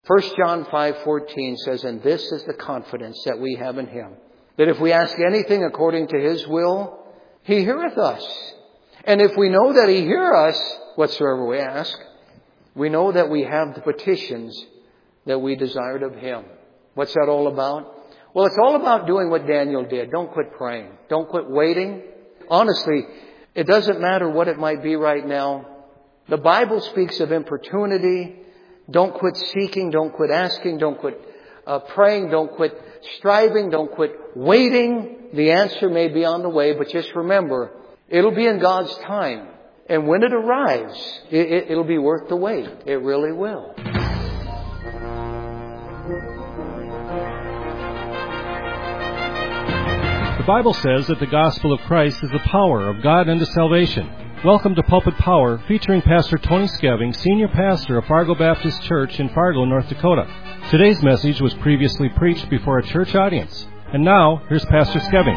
1 John 5:14 says, "And this is the confidence that we have in Him, that if we ask anything according to His will, He heareth us. And if we know that He hear us, whatsoever we ask, we know that we have the petitions that we desired of Him." What's that all about? Well, it's all about doing what Daniel did. Don't quit praying. Don't quit waiting. Honestly, it doesn't matter what it might be right now. The Bible speaks of importunity. Don't quit seeking. Don't quit asking. Don't quit praying. Don't quit striving. Don't quit waiting. The answer may be on the way, but just remember, it'll be in God's time. And when it arrives, it'll be worth the wait. It really will. The Bible says that the gospel of Christ is the power of God unto salvation. Welcome to Pulpit Power, featuring Pastor Tony Skeving, Senior Pastor of Fargo Baptist Church in Fargo, North Dakota. Today's message was previously preached before a church audience. And now, here's Pastor Skeving.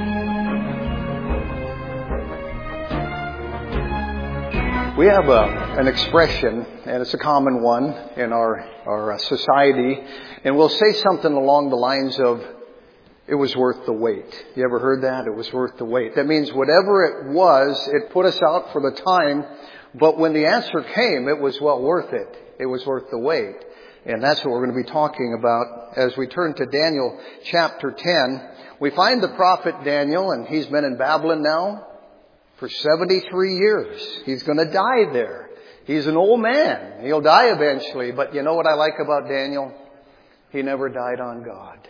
We have an expression, and it's a common one in our society, and we'll say something along the lines of, "It was worth the wait." You ever heard that? It was worth the wait. That means whatever it was, it put us out for the time, but when the answer came, it was well worth it. It was worth the wait. And that's what we're going to be talking about as we turn to Daniel chapter 10. We find the prophet Daniel, and he's been in Babylon now for 73 years. He's going to die there. He's an old man. He'll die eventually. But you know what I like about Daniel? He never died on God.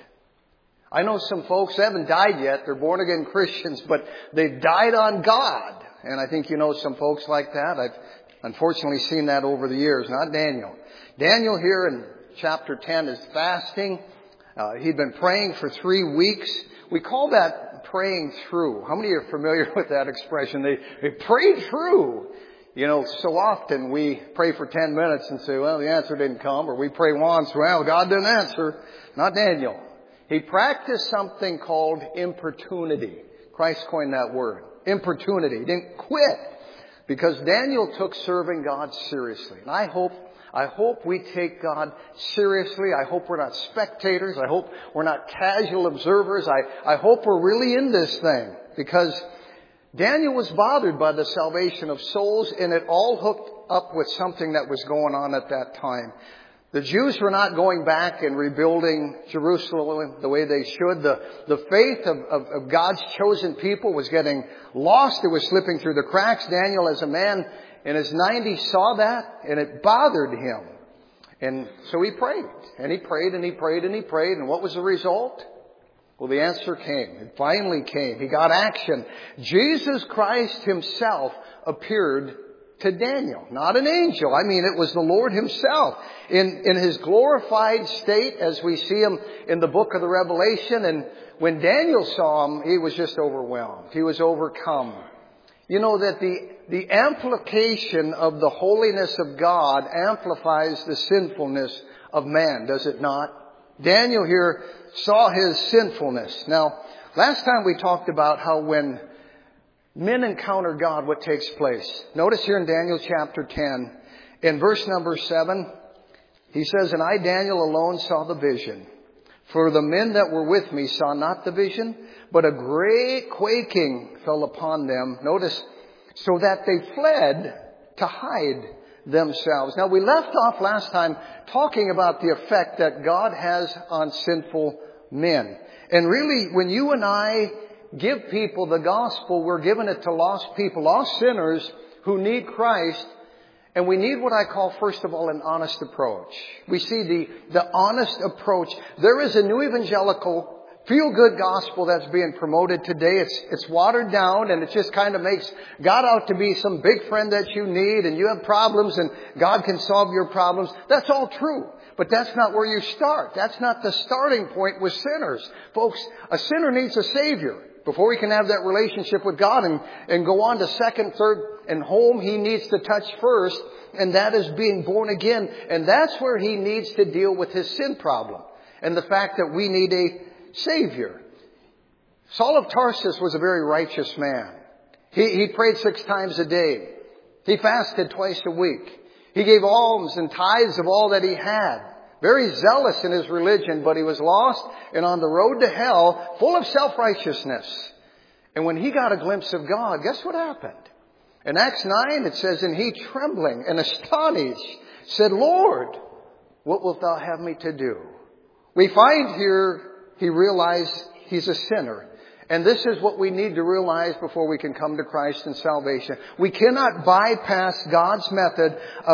I know some folks haven't died yet. They're born again Christians, but they've died on God. And I think you know some folks like that. I've unfortunately seen that over the years. Not Daniel. Daniel here in chapter 10 is fasting. He'd been praying for 3 weeks. We call that praying through. How many are familiar with that expression? They prayed through. You know, so often we pray for 10 minutes and say, well, the answer didn't come. Or we pray once, well, God didn't answer. Not Daniel. He practiced something called importunity. Christ coined that word. Importunity. He didn't quit. Because Daniel took serving God seriously. And I hope we take God seriously. I hope we're not spectators. I hope we're not casual observers. I hope we're really in this thing. Because Daniel was bothered by the salvation of souls, and it all hooked up with something that was going on at that time. The Jews were not going back and rebuilding Jerusalem the way they should. The faith of God's chosen people was getting lost. It was slipping through the cracks. Daniel, as a man in his 90s, saw that, and it bothered him. And so he prayed. And he prayed, and he prayed, and he prayed. And what was the result? Well, the answer came. It finally came. He got action. Jesus Christ Himself appeared to Daniel. Not an angel. I mean, it was the Lord Himself in His glorified state, as we see Him in the book of the Revelation. And when Daniel saw Him, he was just overwhelmed. He was overcome. You know that the amplification of the holiness of God amplifies the sinfulness of man, does it not? Daniel here saw his sinfulness. Now, last time we talked about how when men encounter God, what takes place. Notice here in Daniel chapter 10, in verse number 7, he says, "And I, Daniel, alone saw the vision. For the men that were with me saw not the vision, but a great quaking fell upon them." Notice, so that they fled to hide themselves. Now, we left off last time talking about the effect that God has on sinful men. And really, when you and I give people the gospel, we're giving it to lost people, lost sinners who need Christ. And we need what I call, first of all, an honest approach. We see the honest approach. There is a new evangelical feel-good gospel that's being promoted today. It's watered down, and it just kind of makes God out to be some big friend that you need, and you have problems and God can solve your problems. That's all true. But that's not where you start. That's not the starting point with sinners. Folks, a sinner needs a Savior. Before he can have that relationship with God and go on to second, third, and home, he needs to touch first, and that is being born again. And that's where he needs to deal with his sin problem and the fact that we need a Savior. Saul of Tarsus was a very righteous man. He prayed 6 times a day. He fasted twice a week. He gave alms and tithes of all that he had. very zealous in his religion, but he was lost and on the road to hell, full of self-righteousness. And when he got a glimpse of God, guess what happened? In Acts 9, it says, and he, trembling and astonished, said, Lord, what wilt thou have me to do? We find here he realized he's a sinner. And this is what we need to realize before we can come to Christ in salvation. We cannot bypass God's method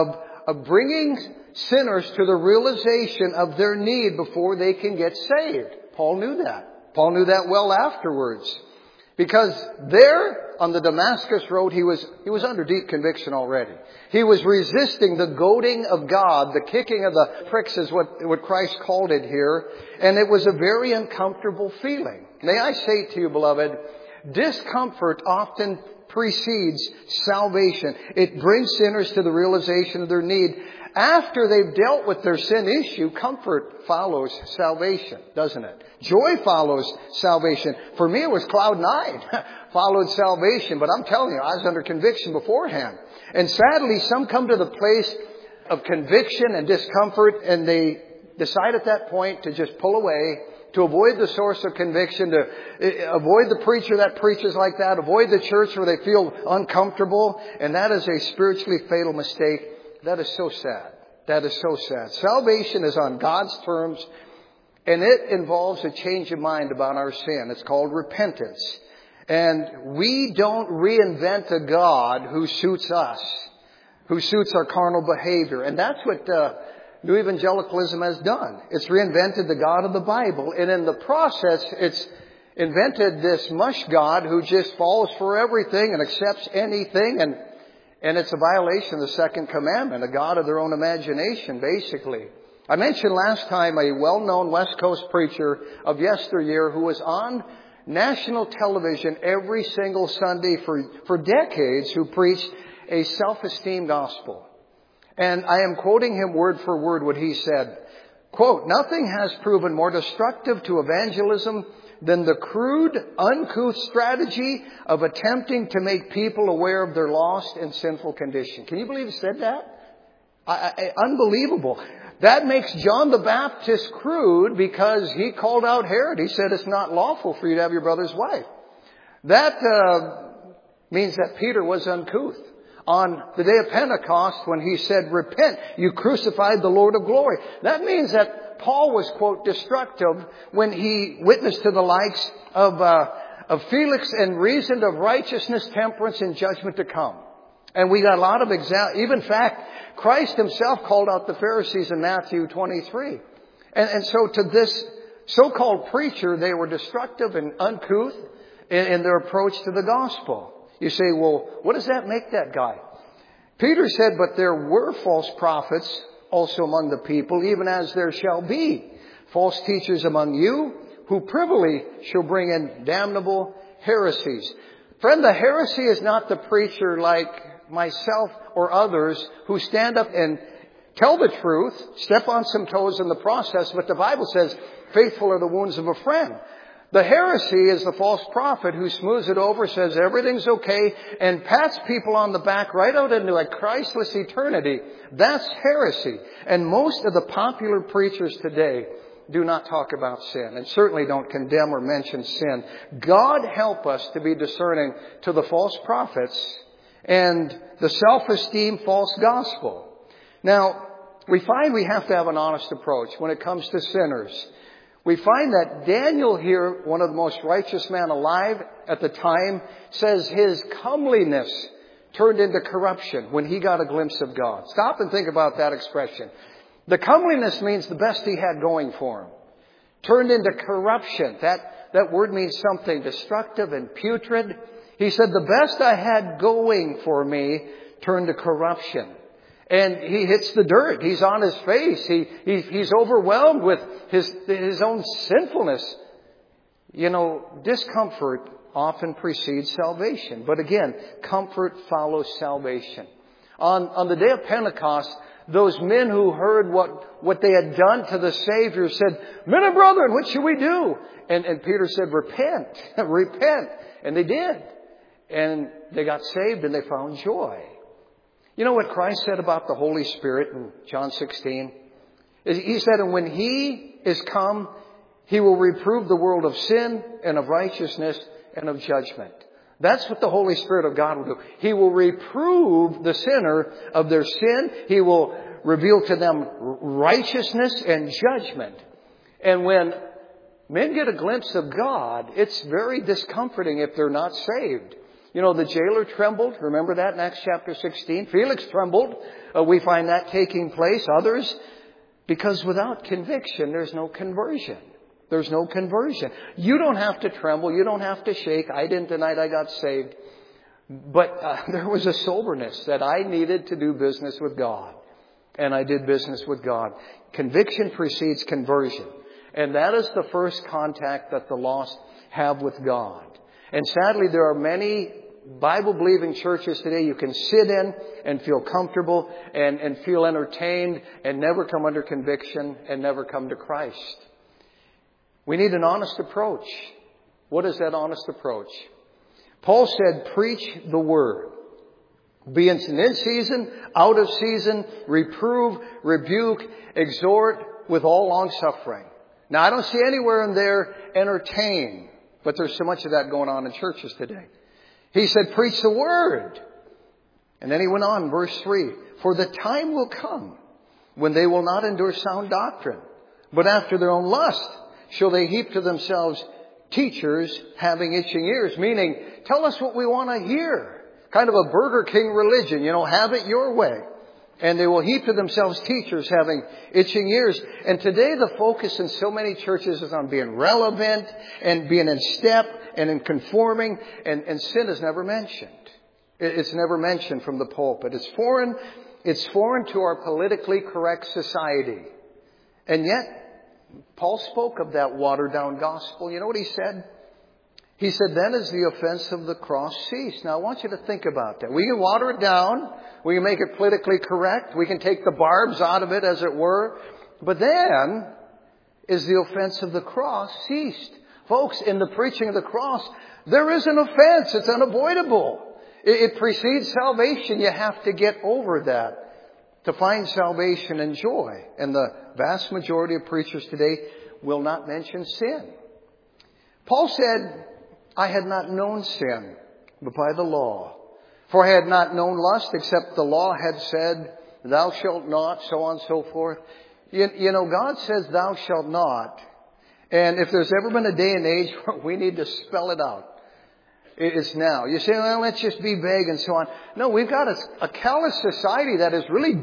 of bringing sinners to the realization of their need before they can get saved. Paul knew that. Paul knew that well afterwards. Because there on the Damascus road, he was under deep conviction already. He was resisting the goading of God, the kicking of the pricks is what Christ called it here. And it was a very uncomfortable feeling. May I say to you, beloved, discomfort often precedes salvation. It brings sinners to the realization of their need. After they've dealt with their sin issue, comfort follows salvation, doesn't it? Joy follows salvation. For me, it was cloud nine, followed salvation. But I'm telling you, I was under conviction beforehand. And sadly, some come to the place of conviction and discomfort, and they decide at that point to just pull away, to avoid the source of conviction, to avoid the preacher that preaches like that, avoid the church where they feel uncomfortable. And that is a spiritually fatal mistake. That is so sad. That is so sad. Salvation is on God's terms, and it involves a change of mind about our sin. It's called repentance. And we don't reinvent a God who suits us, who suits our carnal behavior. And that's what New Evangelicalism has done. It's reinvented the God of the Bible, and in the process, it's invented this mush God who just falls for everything and accepts anything, and it's a violation of the second commandment, a God of their own imagination, basically. I mentioned last time a well-known West Coast preacher of yesteryear who was on national television every single Sunday for decades, who preached a self-esteem gospel. And I am quoting him word for word what he said. Quote, nothing has proven more destructive to evangelism than the crude, uncouth strategy of attempting to make people aware of their lost and sinful condition. Can you believe he said that? Unbelievable. That makes John the Baptist crude because he called out Herod. He said it's not lawful for you to have your brother's wife. That means that Peter was uncouth. On the day of Pentecost, when he said, repent, you crucified the Lord of glory. That means that Paul was, quote, destructive when he witnessed to the likes of Felix and reasoned of righteousness, temperance, and judgment to come. And we got a lot of examples. Even in fact, Christ himself called out the Pharisees in Matthew 23. And so to this so-called preacher, they were destructive and uncouth in their approach to the gospel. You say, well, what does that make that guy? Peter said, but there were false prophets also among the people, even as there shall be false teachers among you, who privily shall bring in damnable heresies. Friend, the heresy is not the preacher like myself or others who stand up and tell the truth, step on some toes in the process, but the Bible says, faithful are the wounds of a friend. The heresy is the false prophet who smooths it over, says everything's okay, and pats people on the back right out into a Christless eternity. That's heresy. And most of the popular preachers today do not talk about sin, and certainly don't condemn or mention sin. God help us to be discerning to the false prophets and the self-esteem false gospel. Now, we find we have to have an honest approach when it comes to sinners. We find that Daniel here, one of the most righteous men alive at the time, says his comeliness turned into corruption when he got a glimpse of God. Stop and think about that expression. The comeliness means the best he had going for him. Turned into corruption. That word means something destructive and putrid. He said, the best I had going for me turned to corruption. And he hits the dirt. He's on his face. He's overwhelmed with his own sinfulness. You know, discomfort often precedes salvation. But again, comfort follows salvation. On the day of Pentecost, those men who heard what they had done to the Savior said, men and brethren, what should we do? And Peter said, repent, repent. And they did. And they got saved and they found joy. You know what Christ said about the Holy Spirit in John 16? He said, and when He is come, He will reprove the world of sin and of righteousness and of judgment. That's what the Holy Spirit of God will do. He will reprove the sinner of their sin. He will reveal to them righteousness and judgment. And when men get a glimpse of God, it's very discomforting if they're not saved. You know, the jailer trembled. Remember that in Acts chapter 16? Felix trembled. We find that taking place. Others, because without conviction, there's no conversion. There's no conversion. You don't have to tremble. You don't have to shake. I didn't tonight I got saved. But there was a soberness that I needed to do business with God. And I did business with God. Conviction precedes conversion. And that is the first contact that the lost have with God. And sadly, there are many Bible-believing churches today you can sit in and feel comfortable and feel entertained and never come under conviction and never come to Christ. We need an honest approach. What is that honest approach? Paul said, preach the word. Be in season, out of season, reprove, rebuke, exhort with all long suffering. Now, I don't see anywhere in there entertain, but there's so much of that going on in churches today. He said, preach the word. And then he went on, verse 3, for the time will come when they will not endure sound doctrine, but after their own lust shall they heap to themselves teachers having itching ears. Meaning, tell us what we want to hear. Kind of a Burger King religion, have it your way. And they will heap to themselves teachers having itching ears. And today the focus in so many churches is on being relevant and being in step and in conforming. And sin is never mentioned. It's never mentioned from the pulpit. It's foreign to our politically correct society. And yet, Paul spoke of that watered-down gospel. You know what he said? He said, then is the offense of the cross ceased. Now, I want you to think about that. We can water it down. We can make it politically correct. We can take the barbs out of it, as it were. But then is the offense of the cross ceased. Folks, in the preaching of the cross, there is an offense. It's unavoidable. It precedes salvation. You have to get over that to find salvation and joy. And the vast majority of preachers today will not mention sin. Paul said, I had not known sin, but by the law. For I had not known lust, except the law had said, thou shalt not, so on and so forth. God says, thou shalt not. And if there's ever been a day and age where we need to spell it out, it's now. You say, well, let's just be vague and so on. No, we've got a callous society that is really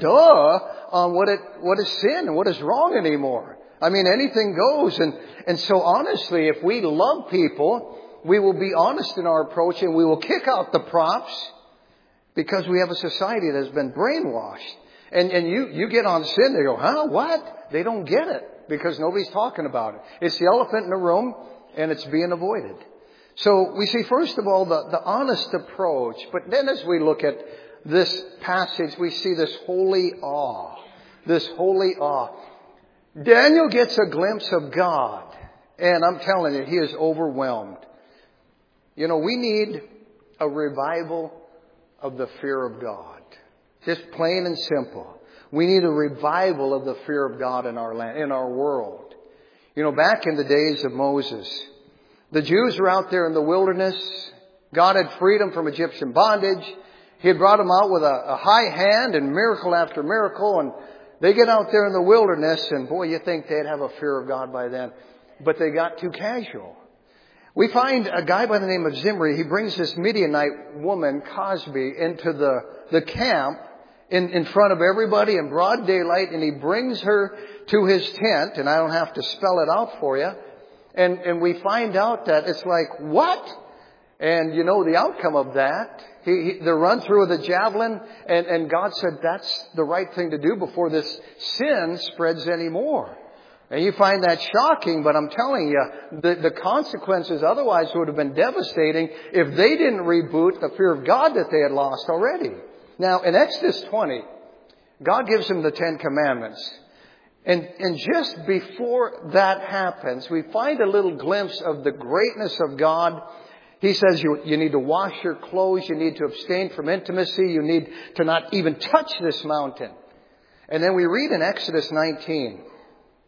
on what is sin and what is wrong anymore. I mean, anything goes. And so honestly, if we love people, we will be honest in our approach and we will kick out the props because we have a society that has been brainwashed. And you get on sin, they go, huh, what? They don't get it because nobody's talking about it. It's the elephant in the room and it's being avoided. So we see, first of all, the honest approach. But then as we look at this passage, we see this holy awe. This holy awe. Daniel gets a glimpse of God. And I'm telling you, he is overwhelmed. We need a revival of the fear of God. Just plain and simple. We need a revival of the fear of God in our land, in our world. Back in the days of Moses, the Jews were out there in the wilderness. God had freed them from Egyptian bondage. He had brought them out with a high hand and miracle after miracle. And they get out there in the wilderness and boy, you think they'd have a fear of God by then. But they got too casual. We find a guy by the name of Zimri. He brings this Midianite woman, Cosby, into the camp in front of everybody in broad daylight. And he brings her to his tent. And I don't have to spell it out for you. And we find out that it's like, what? And the outcome of that. They're run through with a javelin. And God said that's the right thing to do before this sin spreads anymore. And you find that shocking, but I'm telling you, the consequences otherwise would have been devastating if they didn't reboot the fear of God that they had lost already. Now, in Exodus 20, God gives them the 10 Commandments. And just before that happens, we find a little glimpse of the greatness of God. He says you need to wash your clothes, you need to abstain from intimacy, you need to not even touch this mountain. And then we read in Exodus 19,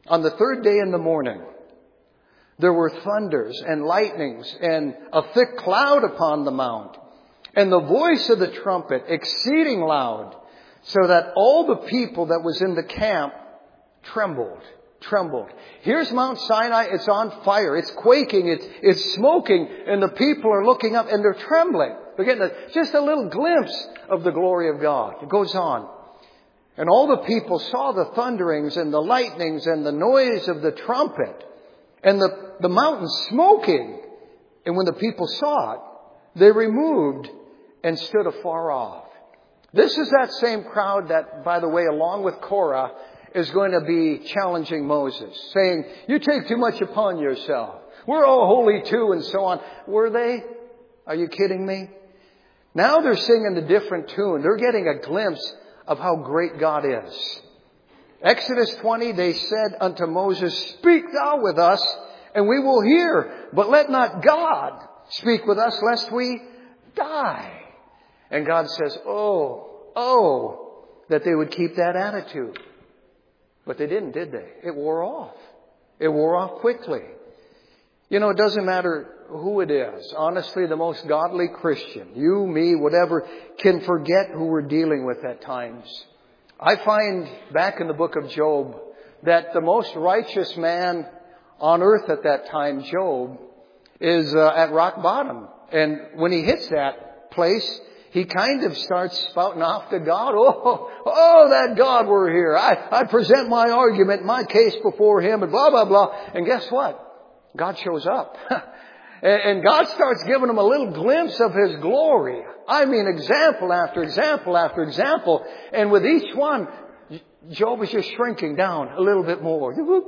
On the third day in the morning, there were thunders and lightnings and a thick cloud upon the mount, and the voice of the trumpet exceeding loud, so that all the people that was in the camp trembled. Here's Mount Sinai. It's on fire. It's quaking. It's smoking. And the people are looking up and they're trembling. They're getting just a little glimpse of the glory of God. It goes on. And all the people saw the thunderings and the lightnings and the noise of the trumpet and the mountain smoking. And when the people saw it, they removed and stood afar off. This is that same crowd that, by the way, along with Korah, is going to be challenging Moses, saying, you take too much upon yourself. We're all holy too, and so on. Were they? Are you kidding me? Now they're singing a different tune. They're getting a glimpse of how great God is. Exodus 20, they said unto Moses, speak thou with us, and we will hear. But let not God speak with us, lest we die. And God says, oh, that they would keep that attitude. But they didn't, did they? It wore off. It wore off quickly. You know, it doesn't matter who it is. Honestly, the most godly Christian, you, me, whatever, can forget who we're dealing with at times. I find back in the book of Job that the most righteous man on earth at that time, Job, is at rock bottom. And when he hits that place, he kind of starts spouting off to God. Oh, that God were here. I present my argument, my case before Him, and blah, blah, blah. And guess what? God shows up. And God starts giving him a little glimpse of His glory. I mean, example after example after example. And with each one, Job is just shrinking down a little bit more.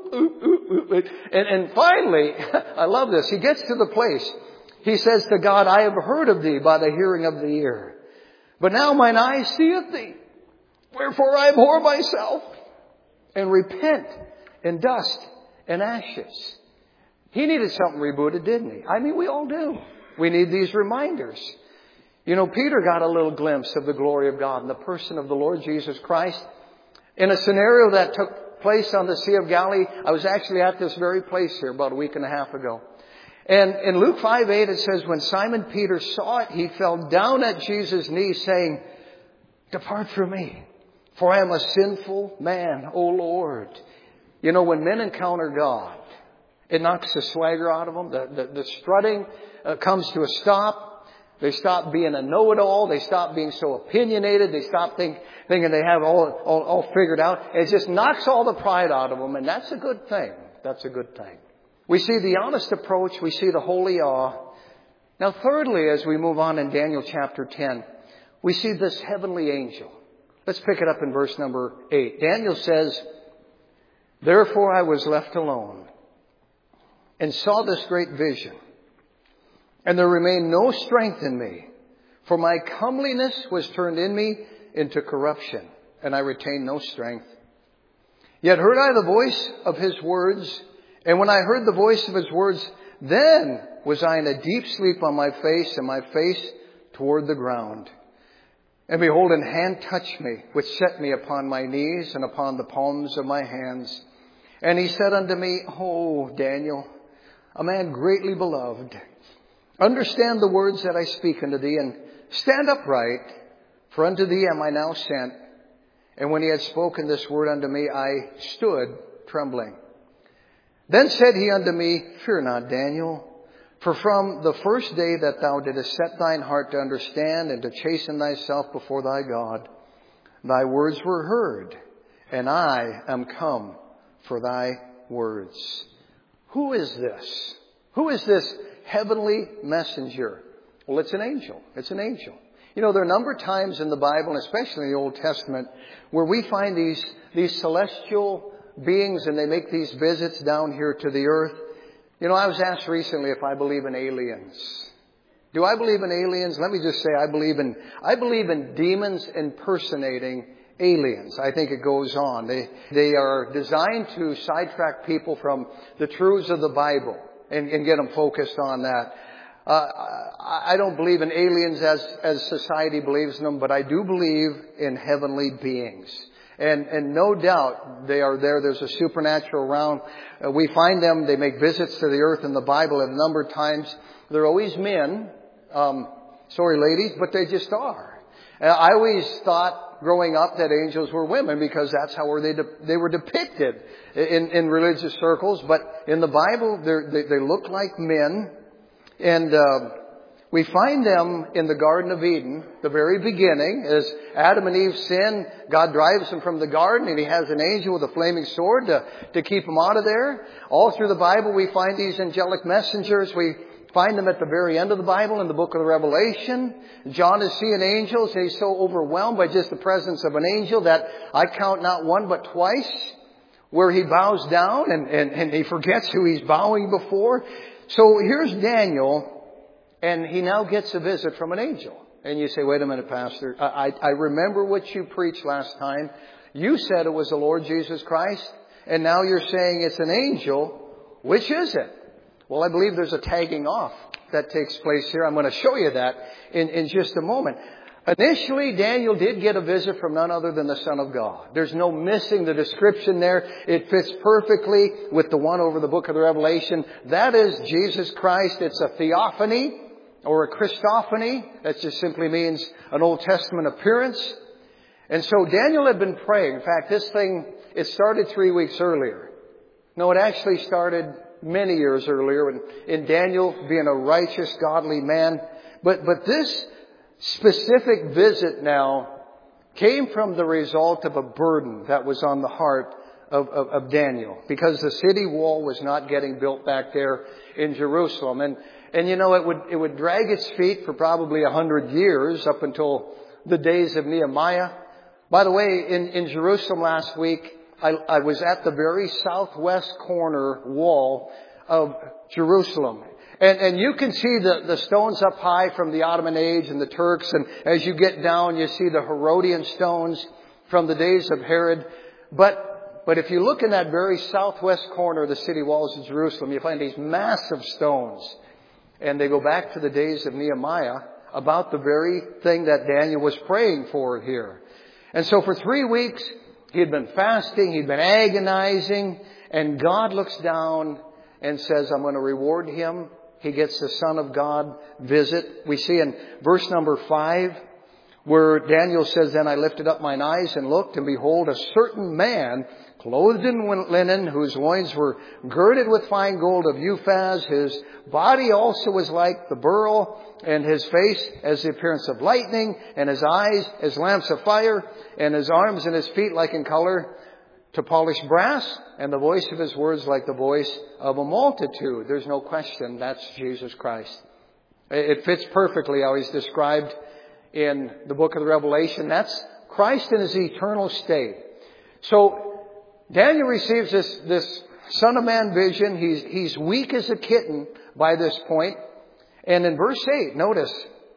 And finally, I love this. He gets to the place. He says to God, I have heard of Thee by the hearing of the ear. But now mine eye seeth Thee. Wherefore I abhor myself and repent in dust and ashes. He needed something rebooted, didn't he? I mean, we all do. We need these reminders. You know, Peter got a little glimpse of the glory of God in the person of the Lord Jesus Christ. In a scenario that took place on the Sea of Galilee, I was actually at this very place here about a week and a half ago. And in Luke 5:8 it says, when Simon Peter saw it, he fell down at Jesus' knees saying, depart from me, for I am a sinful man, O Lord. You know, when men encounter God, it knocks the swagger out of them. The strutting comes to a stop. They stop being a know-it-all. They stop being so opinionated. They stop thinking they have all figured out. It just knocks all the pride out of them, and that's a good thing. That's a good thing. We see the honest approach. We see the holy awe. Now, thirdly, as we move on in Daniel chapter 10, we see this heavenly angel. Let's pick it up in verse number 8. Daniel says, therefore I was left alone and saw this great vision. And there remained no strength in me, for my comeliness was turned in me into corruption, and I retained no strength. Yet heard I the voice of His words, and when I heard the voice of His words, then was I in a deep sleep on my face, and my face toward the ground. And behold, an hand touched me, which set me upon my knees and upon the palms of my hands. And he said unto me, O Daniel, a man greatly beloved, understand the words that I speak unto thee, and stand upright, for unto thee am I now sent. And when he had spoken this word unto me, I stood trembling. Then said he unto me, fear not, Daniel, for from the first day that thou didst set thine heart to understand and to chasten thyself before thy God, thy words were heard, and I am come for thy words. Who is this? Who is this heavenly messenger? Well, it's an angel. It's an angel. You know, there are a number of times in the Bible, especially in the Old Testament, where we find these celestial beings and they make these visits down here to the earth. You know, I was asked recently if I believe in aliens. Do I believe in aliens? Let me just say I believe in demons impersonating aliens. I think it goes on. They are designed to sidetrack people from the truths of the Bible and get them focused on that. I don't believe in aliens as society believes in them, but I do believe in heavenly beings. And no doubt they are there. There's a supernatural realm. We find them, they make visits to the earth in the Bible a number of times. They're always men. Sorry, ladies, but they just are. I always thought growing up that angels were women because that's how they were depicted in religious circles. But in the Bible, they look like men. And we find them in the Garden of Eden, the very beginning. As Adam and Eve sin, God drives them from the garden, and He has an angel with a flaming sword to keep them out of there. All through the Bible, we find these angelic messengers. We find them at the very end of the Bible in the book of the Revelation. John is seeing angels, and he's so overwhelmed by just the presence of an angel that I count not one but twice where he bows down and he forgets who he's bowing before. So here's Daniel. And he now gets a visit from an angel. And you say, wait a minute, Pastor. I remember what you preached last time. You said it was the Lord Jesus Christ. And now you're saying it's an angel. Which is it? Well, I believe there's a tagging off that takes place here. I'm going to show you that in just a moment. Initially, Daniel did get a visit from none other than the Son of God. There's no missing the description there. It fits perfectly with the one over the book of the Revelation. That is Jesus Christ. It's a theophany. Or a Christophany. That just simply means an Old Testament appearance. And so Daniel had been praying. In fact, it started 3 weeks earlier. No, it actually started many years earlier in Daniel being a righteous, godly man. But this specific visit now came from the result of a burden that was on the heart of Daniel. Because the city wall was not getting built back there in Jerusalem. And you know, it would drag its feet for probably 100 years up until the days of Nehemiah. By the way, in Jerusalem last week, I was at the very southwest corner wall of Jerusalem. And you can see the stones up high from the Ottoman age and the Turks. And as you get down, you see the Herodian stones from the days of Herod. But if you look in that very southwest corner of the city walls of Jerusalem, you find these massive stones. And they go back to the days of Nehemiah about the very thing that Daniel was praying for here. And so for 3 weeks, he had been fasting, he'd been agonizing, and God looks down and says, I'm going to reward him. He gets the Son of God visit. We see in verse number 5, where Daniel says, Then I lifted up mine eyes and looked, and behold, a certain man clothed in linen, whose loins were girded with fine gold of Uphaz. His body also was like the beryl, and his face as the appearance of lightning, and his eyes as lamps of fire, and his arms and his feet like in color to polished brass, and the voice of his words like the voice of a multitude. There's no question that's Jesus Christ. It fits perfectly how he's described in the book of the Revelation. That's Christ in his eternal state. So Daniel receives this Son of Man vision. He's weak as a kitten by this point. And in verse 8, notice,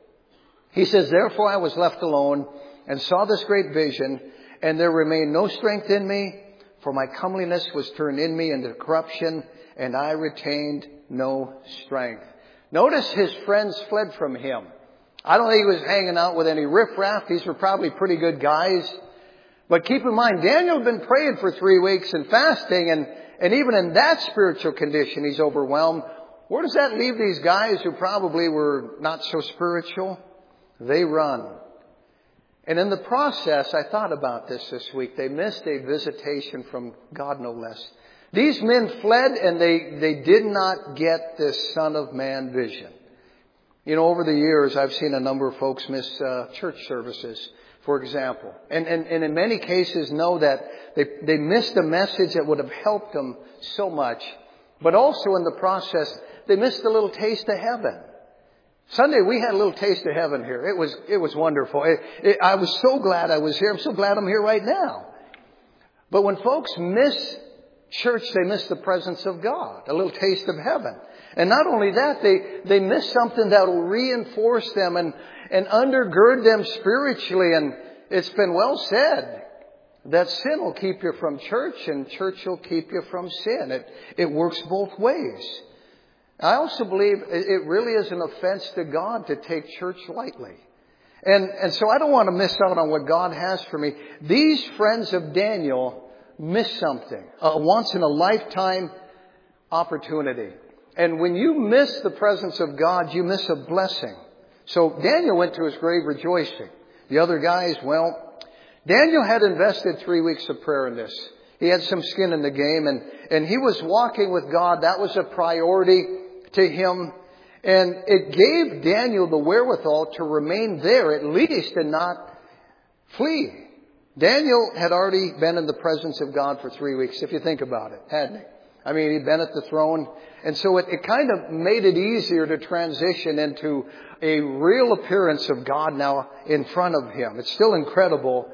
he says, Therefore I was left alone and saw this great vision, and there remained no strength in me, for my comeliness was turned in me into corruption, and I retained no strength. Notice his friends fled from him. I don't think he was hanging out with any riffraff. These were probably pretty good guys. But keep in mind, Daniel had been praying for 3 weeks and fasting, and even in that spiritual condition, he's overwhelmed. Where does that leave these guys who probably were not so spiritual? They run. And in the process, I thought about this week. They missed a visitation from God, no less. These men fled, and they did not get this Son of Man vision. You know, over the years, I've seen a number of folks miss church services, for example. And in many cases know that they missed a message that would have helped them so much. But also in the process, they missed a little taste of heaven. Sunday, we had a little taste of heaven here. It was wonderful. I was so glad I was here. I'm so glad I'm here right now. But when folks miss church, they miss the presence of God, a little taste of heaven. And not only that, they miss something that will reinforce them and undergird them spiritually. And it's been well said that sin will keep you from church and church will keep you from sin. It works both ways. I also believe it really is an offense to God to take church lightly. And so I don't want to miss out on what God has for me. These friends of Daniel missed something. A once in a lifetime opportunity. And when you miss the presence of God, you miss a blessing. So Daniel went to his grave rejoicing. The other guys, well, Daniel had invested 3 weeks of prayer in this. He had some skin in the game, and he was walking with God. That was a priority to him. And it gave Daniel the wherewithal to remain there at least and not flee. Daniel had already been in the presence of God for 3 weeks, if you think about it, hadn't he? I mean, he'd been at the throne. And so it kind of made it easier to transition into a real appearance of God now in front of him. It's still incredible,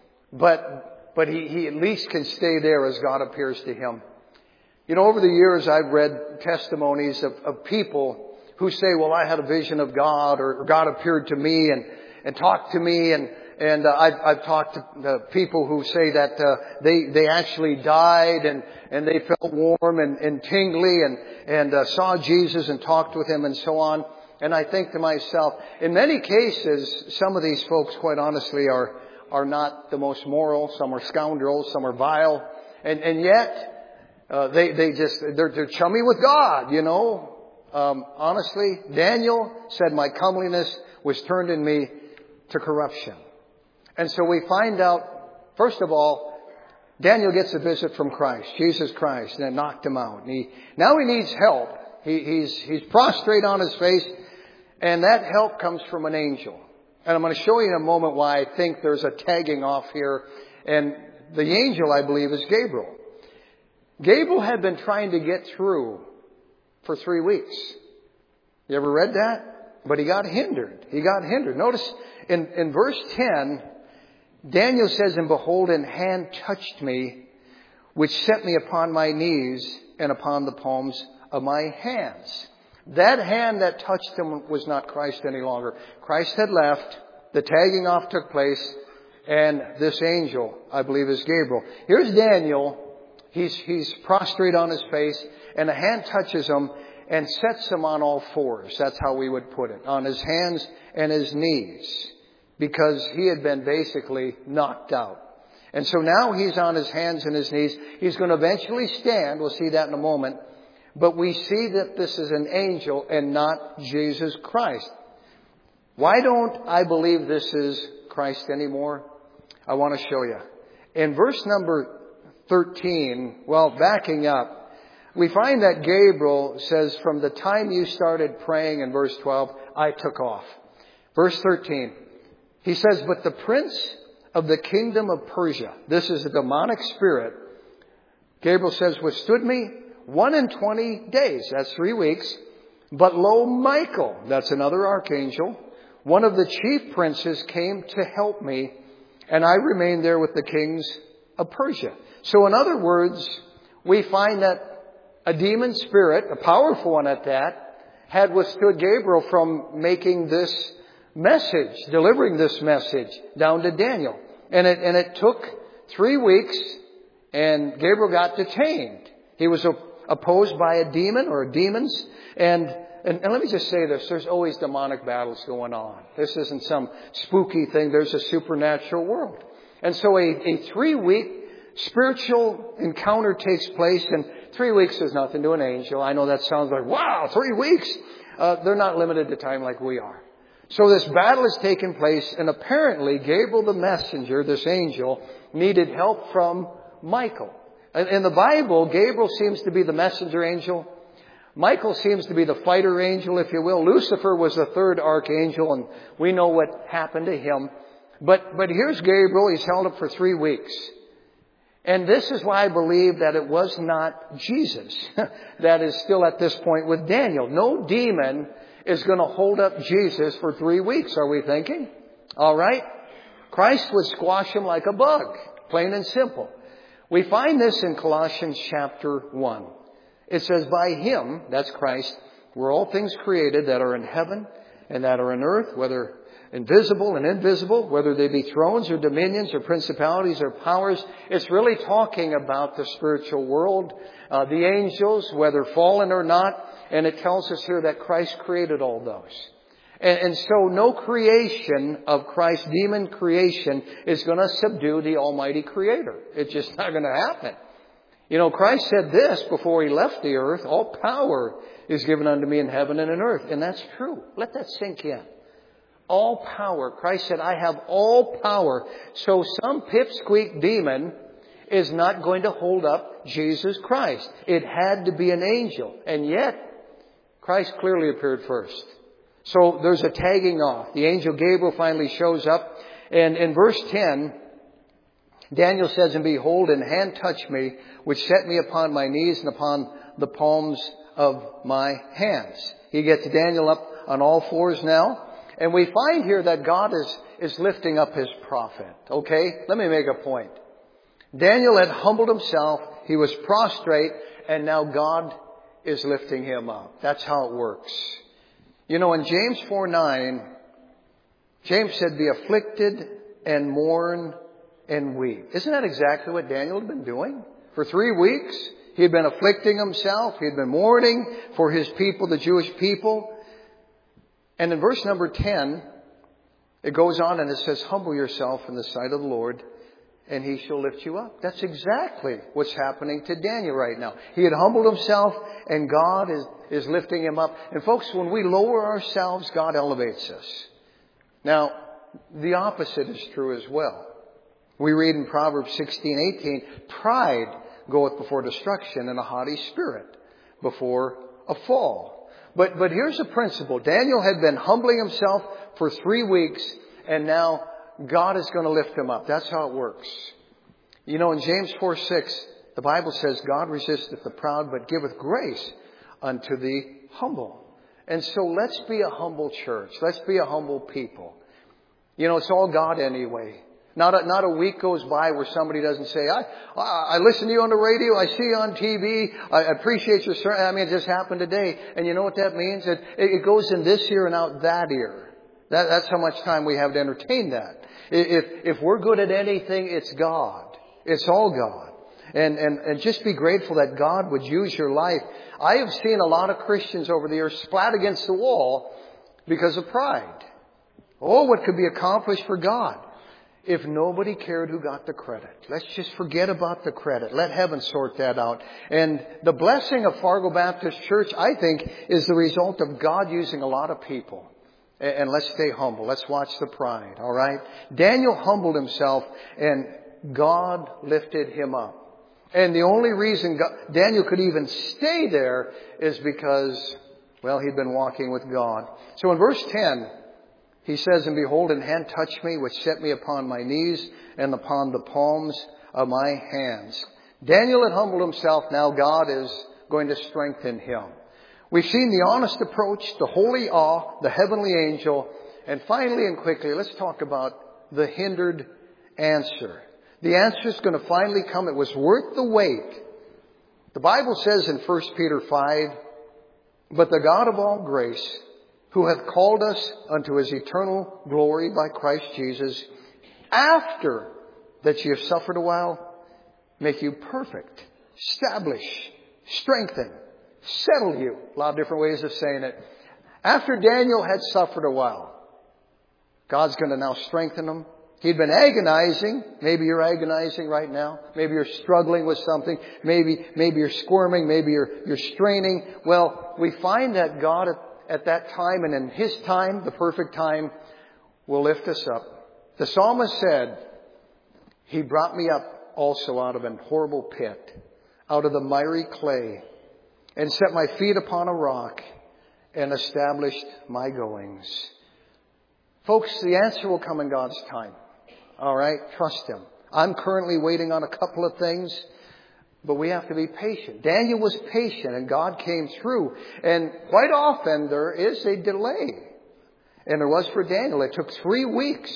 but he at least can stay there as God appears to him. You know, over the years I've read testimonies of people who say, well, I had a vision of God, or God appeared to me and talked to me, and I've talked to people who say that they actually died and they felt warm and tingly and saw Jesus and talked with him and so on. And I think to myself, in many cases, some of these folks, quite honestly, are not the most moral. Some are scoundrels, some are vile, and yet they're chummy with God, you know. Honestly, Daniel said, my comeliness was turned in me to corruption. And so we find out, first of all, Daniel gets a visit from Christ, Jesus Christ, and it knocked him out. Now he needs help. He's prostrate on his face, and that help comes from an angel. And I'm going to show you in a moment why I think there's a tagging off here. And the angel, I believe, is Gabriel. Gabriel had been trying to get through for 3 weeks. You ever read that? But he got hindered. Notice in verse 10, Daniel says, and behold, an hand touched me, which set me upon my knees and upon the palms of my hands. That hand that touched him was not Christ any longer. Christ had left. The tagging off took place. And this angel, I believe, is Gabriel. Here's Daniel. He's prostrate on his face, and a hand touches him and sets him on all fours. That's how we would put it. On his hands and his knees. Because he had been basically knocked out. And so now he's on his hands and his knees. He's going to eventually stand. We'll see that in a moment. But we see that this is an angel and not Jesus Christ. Why don't I believe this is Christ anymore? I want to show you. In verse number 13, well, backing up, we find that Gabriel says, from the time you started praying in verse 12, I took off. Verse 13, he says, but the prince of the kingdom of Persia, this is a demonic spirit, Gabriel says, withstood me 21 days. That's 3 weeks. But lo, Michael, that's another archangel, one of the chief princes, came to help me, and I remained there with the kings of Persia. So in other words, we find that a demon spirit, a powerful one at that, had withstood Gabriel from making this message, delivering this message down to Daniel. And it took 3 weeks, and Gabriel got detained. He was opposed by a demon or demons. And let me just say this, there's always demonic battles going on. This isn't some spooky thing. There's a supernatural world. And so a 3-week spiritual encounter takes place, and 3 weeks is nothing to an angel. I know that sounds like, wow, 3 weeks. They're not limited to time like we are. So this battle has taken place, and apparently Gabriel the messenger, this angel, needed help from Michael. In the Bible, Gabriel seems to be the messenger angel. Michael seems to be the fighter angel, if you will. Lucifer was the third archangel, and we know what happened to him. But here's Gabriel. He's held up for 3 weeks. And this is why I believe that it was not Jesus that is still at this point with Daniel. No demon is going to hold up Jesus for 3 weeks, are we thinking? All right? Christ would squash him like a bug, plain and simple. We find this in Colossians chapter 1. It says, by him, that's Christ, were all things created that are in heaven and that are in earth, whether invisible and invisible, whether they be thrones or dominions or principalities or powers. It's really talking about the spiritual world, the angels, whether fallen or not. And it tells us here that Christ created all those. And so no creation of Christ, demon creation, is going to subdue the Almighty Creator. It's just not going to happen. You know, Christ said this before He left the earth, all power is given unto me in heaven and in earth. And that's true. Let that sink in. All power. Christ said, I have all power. So some pipsqueak demon is not going to hold up Jesus Christ. It had to be an angel. And yet, Christ clearly appeared first. So there's a tagging off. The angel Gabriel finally shows up. And in verse 10, Daniel says, and behold, an hand touched me, which set me upon my knees and upon the palms of my hands. He gets Daniel up on all fours now. And we find here that God is lifting up His prophet. Okay? Let me make a point. Daniel had humbled himself. He was prostrate. And now God is lifting him up. That's how it works. You know, in James 4:9, James said, be afflicted and mourn and weep. Isn't that exactly what Daniel had been doing? For 3 weeks, he had been afflicting himself. He had been mourning for his people, the Jewish people. And in verse number 10, it goes on and it says, humble yourself in the sight of the Lord, and He shall lift you up. That's exactly what's happening to Daniel right now. He had humbled himself, and God is lifting him up. And folks, when we lower ourselves, God elevates us. Now, the opposite is true as well. We read in Proverbs 16:18, pride goeth before destruction, and a haughty spirit before a fall. But here's the principle. Daniel had been humbling himself for 3 weeks, and now God is going to lift him up. That's how it works. You know, in James 4:6, the Bible says, God resisteth the proud, but giveth grace unto the humble. And so let's be a humble church. Let's be a humble people. You know, it's all God anyway. Not a week goes by where somebody doesn't say, I listen to you on the radio, I see you on TV, I appreciate your sermon. I mean, it just happened today. And you know what that means? It goes in this ear and out that ear. That's how much time we have to entertain that. If we're good at anything, it's God. It's all God. And just be grateful that God would use your life. I have seen a lot of Christians over the years splat against the wall because of pride. Oh, what could be accomplished for God if nobody cared who got the credit? Let's just forget about the credit. Let heaven sort that out. And the blessing of Fargo Baptist Church, I think, is the result of God using a lot of people. And let's stay humble. Let's watch the pride, all right? Daniel humbled himself, and God lifted him up. And the only reason Daniel could even stay there is because, well, he'd been walking with God. So in verse 10, he says, and behold, an hand touched me, which set me upon my knees and upon the palms of my hands. Daniel had humbled himself. Now God is going to strengthen him. We've seen the honest approach, the holy awe, the heavenly angel. And finally and quickly, let's talk about the hindered answer. The answer is going to finally come. It was worth the wait. The Bible says in 1 Peter 5, but the God of all grace, who hath called us unto His eternal glory by Christ Jesus, after that ye have suffered a while, make you perfect, establish, strengthen, settle you. A lot of different ways of saying it. After Daniel had suffered a while, God's going to now strengthen him. He'd been agonizing. Maybe you're agonizing right now. Maybe you're struggling with something. Maybe you're squirming. Maybe you're straining. Well, we find that God at that time and in His time, the perfect time, will lift us up. The psalmist said, He brought me up also out of an horrible pit, out of the miry clay, and set my feet upon a rock and established my goings. Folks, the answer will come in God's time. All right? Trust Him. I'm currently waiting on a couple of things, but we have to be patient. Daniel was patient, and God came through. And quite often there is a delay. And there was for Daniel. It took 3 weeks.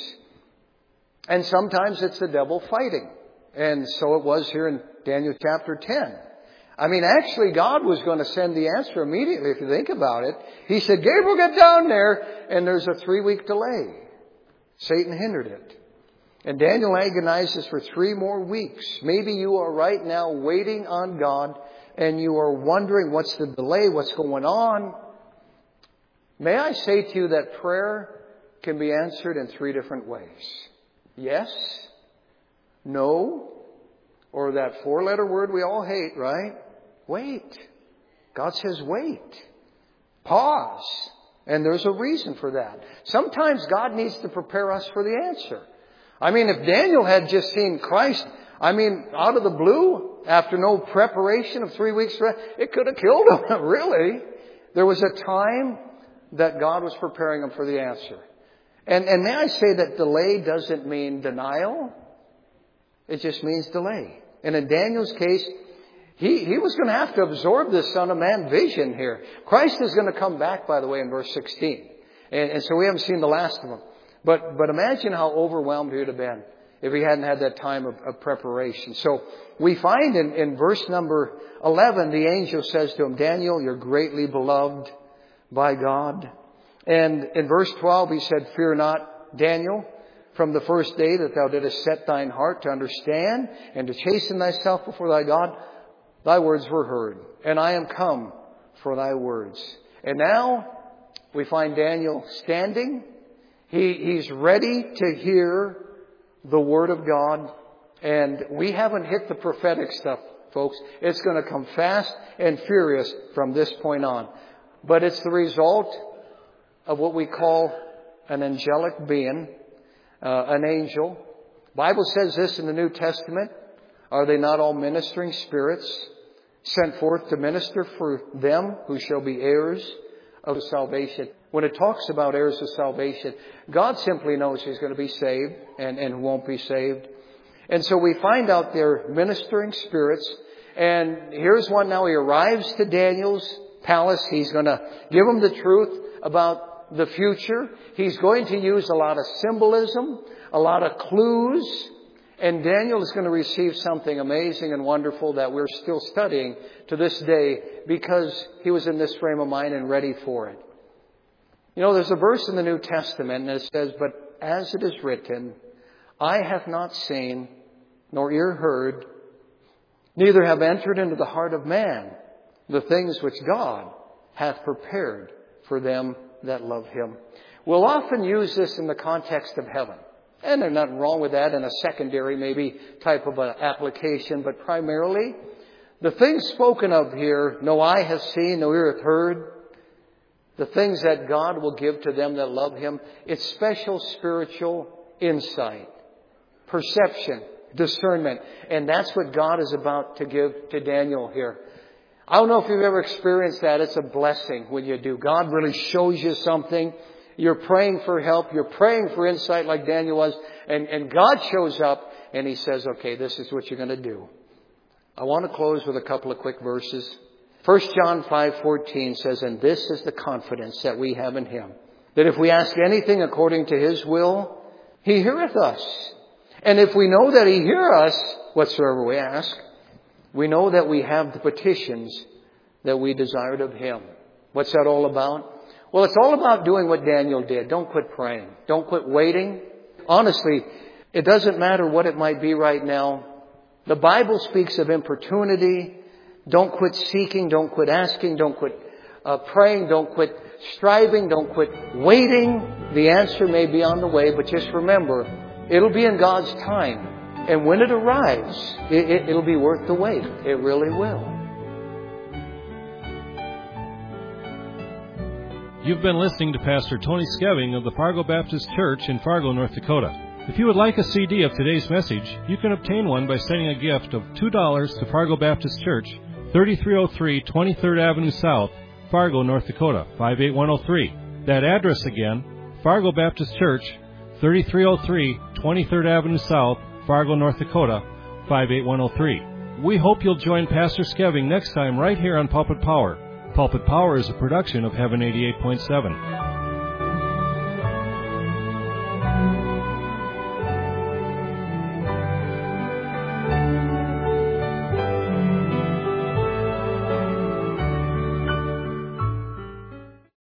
And sometimes it's the devil fighting. And so it was here in Daniel chapter 10. I mean, actually, God was going to send the answer immediately, if you think about it. He said, Gabriel, get down there. And there's a 3-week delay. Satan hindered it. And Daniel agonizes for 3 more weeks. Maybe you are right now waiting on God, and you are wondering what's the delay, what's going on. May I say to you that prayer can be answered in 3 different ways. Yes, no, or that 4-letter word we all hate, right? Wait. God says wait. Pause. And there's a reason for that. Sometimes God needs to prepare us for the answer. I mean, if Daniel had just seen Christ, out of the blue, after no preparation of 3 weeks, it could have killed him, really. There was a time that God was preparing him for the answer. And may I say that delay doesn't mean denial. It just means delay. And in Daniel's case, he was going to have to absorb this Son of Man vision here. Christ is going to come back, by the way, in verse 16. And so we haven't seen the last of him. But imagine how overwhelmed he would have been if he hadn't had that time of preparation. So we find in verse number 11, the angel says to him, Daniel, you're greatly beloved by God. And in verse 12, he said, fear not, Daniel, from the first day that thou didst set thine heart to understand and to chasten thyself before thy God, thy words were heard, and I am come for thy words. And now we find Daniel standing. He's ready to hear the Word of God. And we haven't hit the prophetic stuff, folks. It's going to come fast and furious from this point on. But it's the result of what we call an angelic being, an angel. The Bible says this in the New Testament. Are they not all ministering spirits sent forth to minister for them who shall be heirs of salvation? When it talks about heirs of salvation, God simply knows who's going to be saved and who won't be saved. And so we find out they're ministering spirits. And here's one now. He arrives to Daniel's palace. He's going to give him the truth about the future. He's going to use a lot of symbolism, a lot of clues. And Daniel is going to receive something amazing and wonderful that we're still studying to this day because he was in this frame of mind and ready for it. You know, there's a verse in the New Testament and it says, but as it is written, I have not seen, nor ear heard, neither have entered into the heart of man the things which God hath prepared for them that love him. We'll often use this in the context of heaven. And there's nothing wrong with that in a secondary maybe type of an application. But primarily, the things spoken of here, no eye has seen, no ear hath heard, the things that God will give to them that love him, it's special spiritual insight, perception, discernment. And that's what God is about to give to Daniel here. I don't know if you've ever experienced that. It's a blessing when you do. God really shows you something. You're praying for help. You're praying for insight like Daniel was. And God shows up and he says, okay, this is what you're going to do. I want to close with a couple of quick verses. 1 John 5:14 says, and this is the confidence that we have in him, that if we ask anything according to his will, he heareth us. And if we know that he hear us, whatsoever we ask, we know that we have the petitions that we desired of him. What's that all about? Well, it's all about doing what Daniel did. Don't quit praying. Don't quit waiting. Honestly, it doesn't matter what it might be right now. The Bible speaks of importunity. Don't quit seeking. Don't quit asking. Don't quit praying. Don't quit striving. Don't quit waiting. The answer may be on the way, but just remember, it'll be in God's time. And when it arrives, it'll be worth the wait. It really will. You've been listening to Pastor Tony Skeving of the Fargo Baptist Church in Fargo, North Dakota. If you would like a CD of today's message, you can obtain one by sending a gift of $2 to Fargo Baptist Church, 3303 23rd Avenue South, Fargo, North Dakota, 58103. That address again, Fargo Baptist Church, 3303 23rd Avenue South, Fargo, North Dakota, 58103. We hope you'll join Pastor Skeving next time right here on Pulpit Power. Pulpit Power is a production of Heaven 88.7.